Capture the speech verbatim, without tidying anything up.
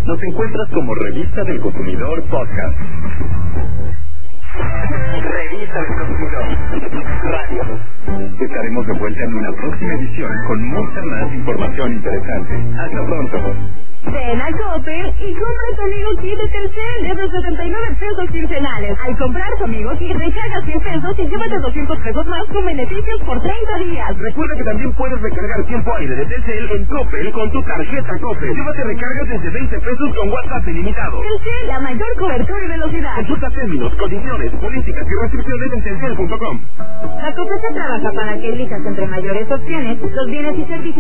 Nos encuentras como Revista del Consumidor Podcast. Revista del Consumidor Radio. Estaremos de vuelta en una próxima edición con mucha más información interesante. Hasta pronto. Ven a Coppel y compra tu Amigo Kit de Telcel desde setenta y nueve pesos quincenales. Al comprar tu Amigo Kit, recarga cien pesos y llévate doscientos pesos más con beneficios por treinta días. Recuerda que también puedes recargar tiempo aire de Telcel en Coppel con tu tarjeta Coppel. Llévate recargas desde veinte pesos con WhatsApp ilimitado. Telcel, la mayor cobertura y velocidad. Consulta términos, condiciones, políticas y restricciones en telcel punto com. La COFESE trabaja para que elijas entre mayores opciones los bienes y servicios